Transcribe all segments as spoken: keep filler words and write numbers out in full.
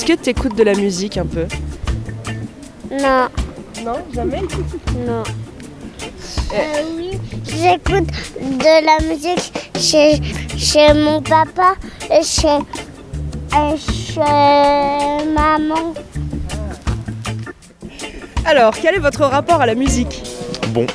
Est-ce que tu écoutes de la musique un peu? Non. Non, jamais? Non. Euh, oui, j'écoute de la musique chez, chez mon papa et chez, et chez maman. Alors, quel est votre rapport à la musique? Bon.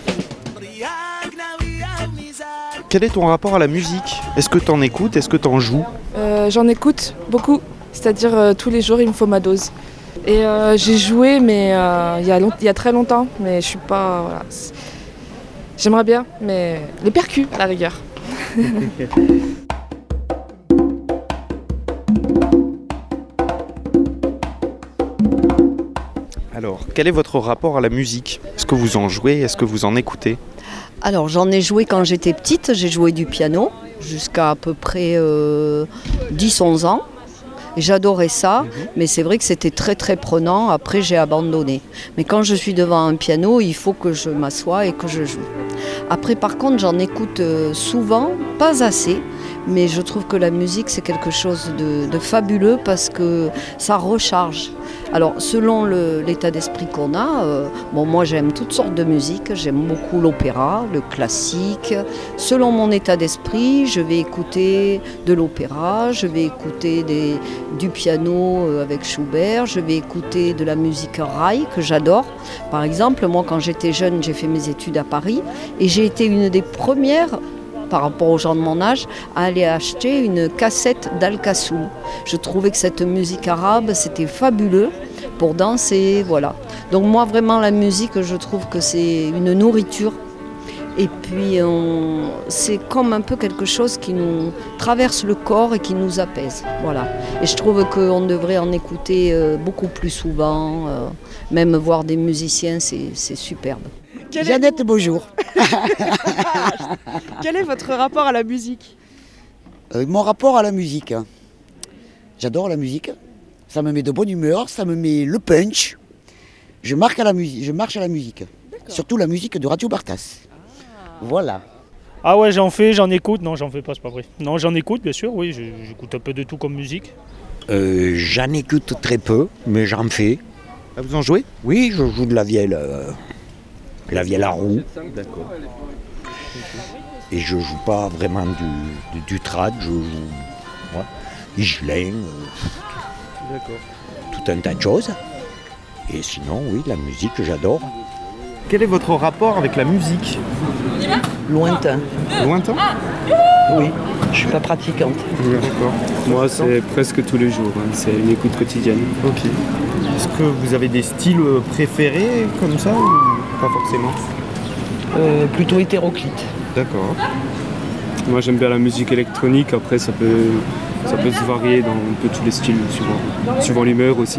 Quel est ton rapport à la musique? Est-ce que t'en écoutes? Est-ce que t'en joues? euh, J'en écoute beaucoup, c'est-à-dire euh, tous les jours il me faut ma dose. Et euh, j'ai joué mais euh, il y a long- il y a très longtemps, mais je suis pas... Voilà. J'aimerais bien, mais les percus à la rigueur. Alors, quel est votre rapport à la musique? Est-ce que vous en jouez? Est-ce que vous en écoutez? Alors j'en ai joué quand j'étais petite, j'ai joué du piano jusqu'à à peu près euh, dix onze ans. Et j'adorais ça, mmh. mais c'est vrai que c'était très très prenant, après j'ai abandonné. Mais quand je suis devant un piano, il faut que je m'assoie et que je joue. Après par contre j'en écoute souvent, pas assez, mais je trouve que la musique c'est quelque chose de, de fabuleux parce que ça recharge. Alors selon le, l'état d'esprit qu'on a, euh, bon moi j'aime toutes sortes de musique, j'aime beaucoup l'opéra, le classique. Selon mon état d'esprit, je vais écouter de l'opéra, je vais écouter des, du piano avec Schubert, je vais écouter de la musique raï que j'adore. Par exemple, moi quand j'étais jeune, j'ai fait mes études à Paris et j'ai été une des premières, par rapport aux gens de mon âge, à aller acheter une cassette d'Al-Kassoum. Je trouvais que cette musique arabe, c'était fabuleux pour danser, voilà. Donc moi, vraiment, la musique, je trouve que c'est une nourriture. Et puis, on... c'est comme un peu quelque chose qui nous traverse le corps et qui nous apaise, voilà. Et je trouve qu'on devrait en écouter beaucoup plus souvent, euh, même voir des musiciens, c'est, c'est superbe. Quel Jeannette, est... bonjour. Quel est votre rapport à la musique? euh, Mon rapport à la musique, hein. J'adore la musique. Ça me met de bonne humeur, ça me met le punch. Je, marque à la musique, je marche à la musique. D'accord. Surtout la musique de Radio Bartas. Ah. Voilà. Ah ouais, j'en fais, j'en écoute. Non, j'en fais pas, c'est pas vrai. Non, j'en écoute, bien sûr, oui. J'écoute un peu de tout comme musique. Euh, j'en écoute très peu, mais j'en fais. Ah, vous en jouez? Oui, je joue de la vielle. Euh... La vielle à roue. D'accord. Et je joue pas vraiment du, du, du trad, je joue ouais, Higelin, euh, D'accord. tout un tas de choses. Et sinon, oui, la musique, j'adore. Quel est votre rapport avec la musique? Lointain. Lointain? Oui, je suis pas pratiquante. Oui, d'accord. Moi, c'est presque tous les jours, hein. C'est une écoute quotidienne. Ok. Est-ce que vous avez des styles préférés comme ça ou pas forcément? euh, Plutôt hétéroclite. D'accord. Moi, j'aime bien la musique électronique. Après, ça peut, ça peut se varier dans un peu tous les styles, suivant, suivant l'humeur aussi.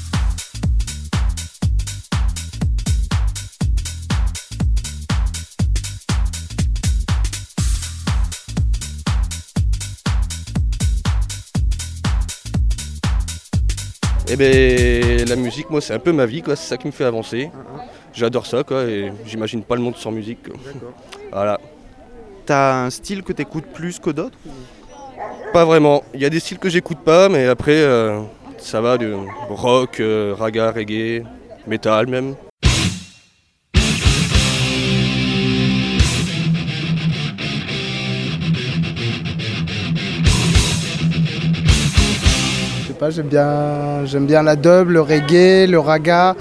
Eh ben, la musique, moi, c'est un peu ma vie, quoi. C'est ça qui me fait avancer. J'adore ça, quoi, et j'imagine pas le monde sans musique, quoi. D'accord. Voilà. T'as un style que t'écoutes plus que d'autres? Pas vraiment. Il y a des styles que j'écoute pas, mais après, euh, ça va du rock, euh, raga, reggae, métal même. J'aime bien, j'aime bien la dub, le reggae, le raga.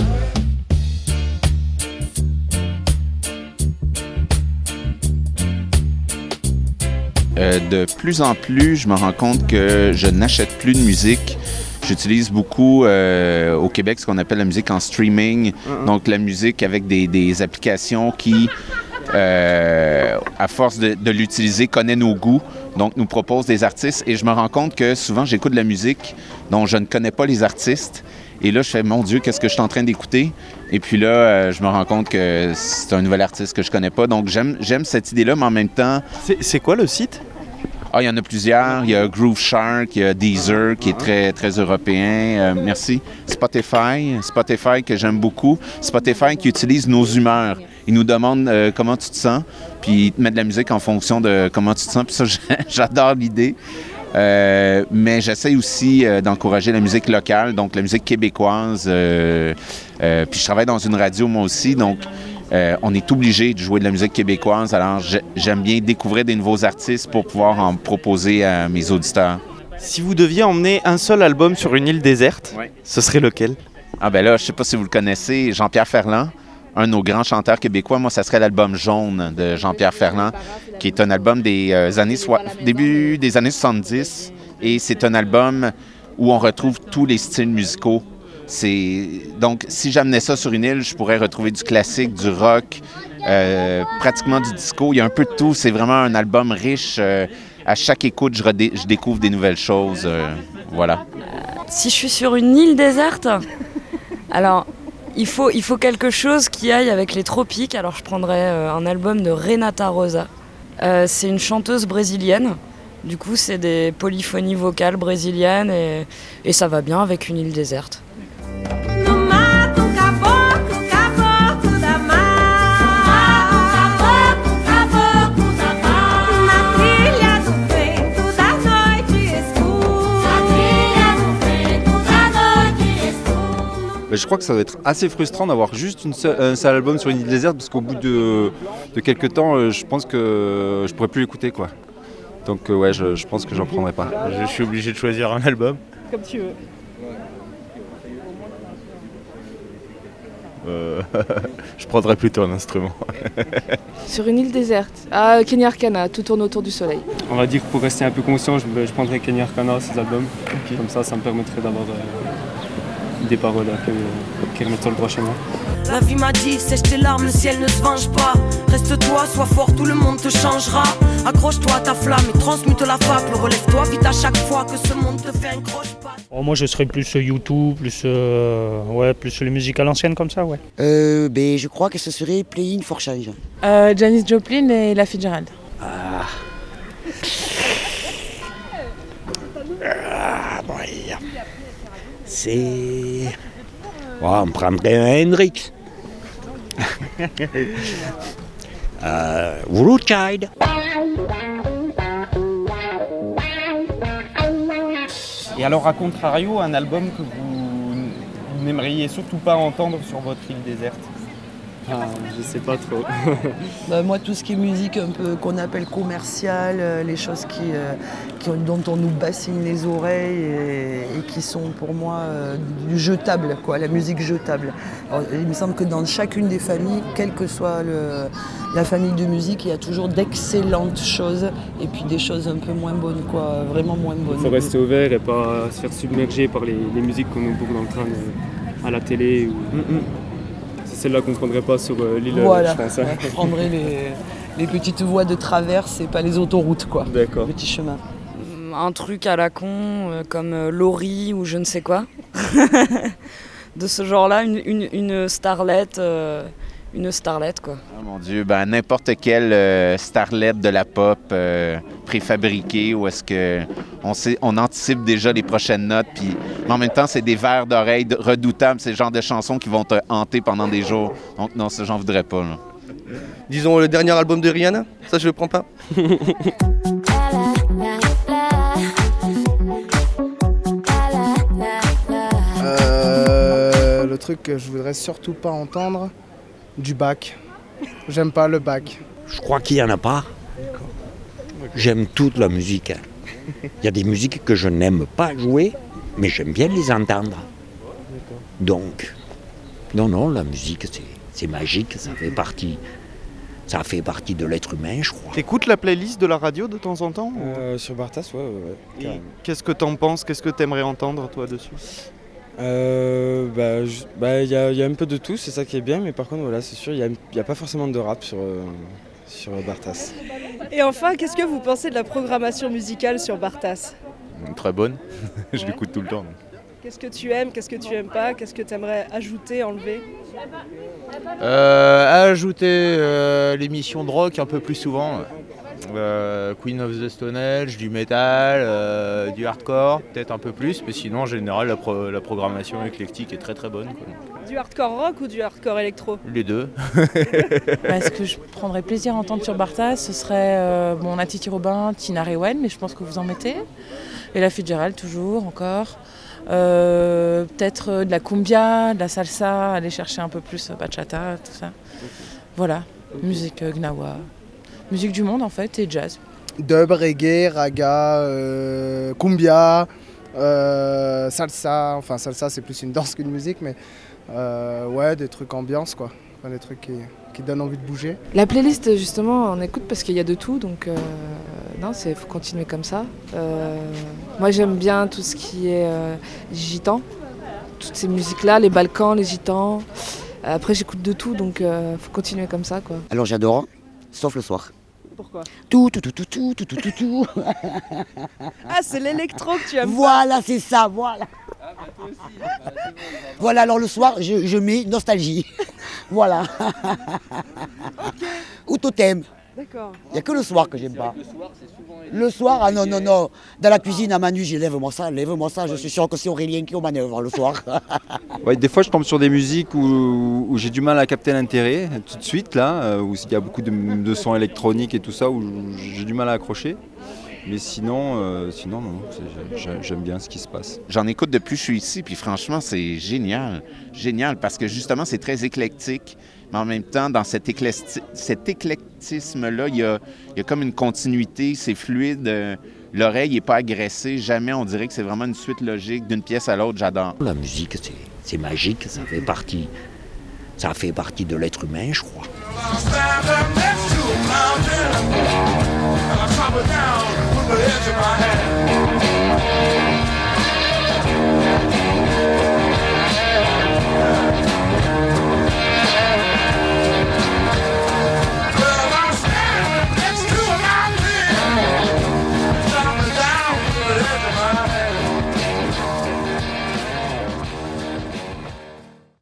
Euh, de plus en plus, je me rends compte que je n'achète plus de musique. J'utilise beaucoup euh, au Québec ce qu'on appelle la musique en streaming, uh-huh. donc la musique avec des, des applications qui, euh, à force de, de l'utiliser, connaît nos goûts. Donc, nous propose des artistes et je me rends compte que souvent, j'écoute de la musique dont je ne connais pas les artistes. Et là, je fais, mon Dieu, qu'est-ce que je suis en train d'écouter? Et puis là, euh, je me rends compte que c'est un nouvel artiste que je connais pas. Donc, j'aime, j'aime cette idée-là, mais en même temps... C'est, c'est quoi le site? Ah, il y en a plusieurs. Il y a Groove Shark, il y a Deezer qui est très, très européen. Euh, merci. Spotify, Spotify que j'aime beaucoup. Spotify qui utilise nos humeurs. Il nous demande euh, comment tu te sens, puis il te met de la musique en fonction de comment tu te sens. Puis ça, j'adore l'idée. Euh, mais j'essaie aussi euh, d'encourager la musique locale, donc la musique québécoise. Euh, euh, puis je travaille dans une radio moi aussi, donc euh, on est obligé de jouer de la musique québécoise. Alors j'aime bien découvrir des nouveaux artistes pour pouvoir en proposer à mes auditeurs. Si vous deviez emmener un seul album sur une île déserte, ouais. ce serait lequel? Ah ben là, je sais pas si vous le connaissez, Jean-Pierre Ferland, un de nos grands chanteurs québécois. Moi, ça serait l'album Jaune de Jean-Pierre Ferland, qui est un album des euh, années so- début des années soixante-dix. Et c'est un album où on retrouve tous les styles musicaux. C'est... Donc, si j'amenais ça sur une île, je pourrais retrouver du classique, du rock, euh, pratiquement du disco. Il y a un peu de tout. C'est vraiment un album riche. Euh, à chaque écoute, je, redé- je découvre des nouvelles choses. Euh, voilà. Si je suis sur une île déserte, alors... Il faut, il faut quelque chose qui aille avec les tropiques. Alors je prendrais euh, un album de Renata Rosa. Euh, c'est une chanteuse brésilienne. Du coup, c'est des polyphonies vocales brésiliennes et, et ça va bien avec une île déserte. Je crois que ça va être assez frustrant d'avoir juste une seule, un seul album sur une île déserte parce qu'au bout de, de quelques temps, je pense que je pourrais plus l'écouter, quoi. Donc ouais, je, je pense que j'en prendrai pas. Je suis obligé de choisir un album. Comme tu veux. Euh, je prendrais plutôt un instrument. Sur une île déserte, à Kenny Arcana, tout tourne autour du soleil. On va dire que pour rester un peu conscient, je, je prendrais Kenny Arcana, ses albums. Okay. Comme ça, ça me permettrait d'avoir... Euh, des paroles qui, qui remettent sur le droit chemin. La vie m'a dit, sèche tes larmes, le ciel ne se venge pas. Reste-toi, sois fort, tout le monde te changera. Accroche-toi à ta flamme et transmute la fable. Relève-toi vite à chaque fois que ce monde te fait un croche-patte. Oh, moi je serais plus YouTube, plus, euh, ouais, plus les musiques à l'ancienne comme ça, ouais. Euh, ben, je crois que ce serait Playing for Change. Euh, Janis Joplin et La Fitzgerald. Ah. Ah, bon, c'est... Oh, on prendrait un Hendrix. euh, Rothschild. Et alors, à contrario, un album que vous n'aimeriez surtout pas entendre sur votre île déserte? Ah, je sais pas trop. Bah, moi, tout ce qui est musique un peu qu'on appelle commerciale, euh, les choses qui, euh, qui, dont on nous bassine les oreilles et, et qui sont pour moi euh, du jetable, quoi, la musique jetable. Alors, il me semble que dans chacune des familles, quelle que soit le, la famille de musique, il y a toujours d'excellentes choses et puis des choses un peu moins bonnes, quoi, vraiment moins bonnes. Il faut rester ouvert et pas se faire submerger par les, les musiques qu'on nous bourre dans le crâne euh, à la télé. Ou... Mm-mm. Celle-là qu'on ne prendrait pas sur euh, l'île, voilà. Je pense. Hein. On prendrait les, les petites voies de traverse et pas les autoroutes, quoi. D'accord. Les petits chemins. Un truc à la con, euh, comme euh, Laurie ou je ne sais quoi. De ce genre-là, une, une, une starlette, euh, une starlette, quoi. Oh mon Dieu, ben n'importe quelle euh, starlette de la pop euh, préfabriquée où est-ce que on sait, on anticipe déjà les prochaines notes, puis mais en même temps c'est des vers d'oreilles redoutables, c'est le genre de chansons qui vont te hanter pendant des jours. Donc non, ça j'en voudrais pas. Là. Disons le dernier album de Rihanna, ça je le prends pas. euh, le truc que je voudrais surtout pas entendre. Du bac. J'aime pas le bac. Je crois qu'il n'y en a pas. J'aime toute la musique. Il y a des musiques que je n'aime pas jouer, mais j'aime bien les entendre. Donc, non, non, la musique, c'est, c'est magique, ça fait partie, ça fait partie de l'être humain, je crois. T'écoutes la playlist de la radio de temps en temps euh, Sur Bartas, ouais, ouais, ouais. Qu'est-ce que t'en penses? Qu'est-ce que t'aimerais entendre, toi, dessus? Euh, bah, il bah, y, a, y a un peu de tout, c'est ça qui est bien, mais par contre, voilà, c'est sûr, il n'y a, a pas forcément de rap sur, euh, sur Bartas. Et enfin, qu'est-ce que vous pensez de la programmation musicale sur Bartas? Très bonne, je l'écoute tout le temps. Qu'est-ce que tu aimes, qu'est-ce que tu aimes pas, qu'est-ce que tu aimerais ajouter, enlever? euh, Ajouter euh, l'émission de rock un peu plus souvent. euh, Queen of the Stone Age, du métal, euh, du hardcore, peut-être un peu plus, mais sinon en général la, pro- la programmation éclectique est très très bonne, quoi. Du hardcore rock ou du hardcore électro? Les deux. Bah, ce que je prendrais plaisir à entendre sur Barthas, ce serait euh, bon, Nati Robin, Tina Rewen, mais je pense que vous en mettez. Et la Fitzgerald toujours, encore. Euh, peut-être euh, de la cumbia, de la salsa, aller chercher un peu plus euh, bachata, tout ça. Voilà, okay. Musique euh, gnawa. Musique du monde en fait et jazz. Dub, reggae, raga, euh, cumbia, euh, salsa. Enfin salsa c'est plus une danse qu'une musique, mais euh, ouais, des trucs ambiance quoi. Enfin, des trucs qui, qui donnent envie de bouger. La playlist justement on écoute parce qu'il y a de tout, donc euh, non, c'est faut continuer comme ça. Euh, moi j'aime bien tout ce qui est euh, gitan, toutes ces musiques là, les Balkans, les gitans. Après j'écoute de tout, donc euh, faut continuer comme ça quoi. Alors j'adore, sauf le soir. Pourquoi? Tout, tout, tout, tout, tout, tout, tout, tout, tout. Ah, c'est l'électro que tu aimes. Voilà, c'est ça, voilà. Ah, bah toi aussi. Bah, bon, voilà, alors le soir, je, je mets nostalgie. Voilà. Okay. Ou totem. D'accord. Il n'y a que le soir que j'aime pas. Le soir, c'est souvent... Le soir, ah non, non, non. Dans la cuisine à Manu, j'ai lève-moi ça, lève-moi ça. Je suis sûr que c'est Aurélien qui est aux manœuvres le soir. Ouais, des fois, je tombe sur des musiques où, où j'ai du mal à capter l'intérêt tout de suite, là, où il y a beaucoup de, de sons électroniques et tout ça, où j'ai du mal à accrocher. Mais sinon, euh, sinon non, j'aime bien ce qui se passe. J'en écoute depuis que je suis ici, puis franchement, c'est génial. Génial, parce que justement, c'est très éclectique. Mais en même temps, dans cet, éclecti- cet éclectisme-là, il y a, il y a comme une continuité, c'est fluide. Euh, l'oreille n'est pas agressée, jamais on dirait que c'est vraiment une suite logique d'une pièce à l'autre, j'adore. La musique, c'est, c'est magique, ça fait partie, ça fait partie de l'être humain, je crois.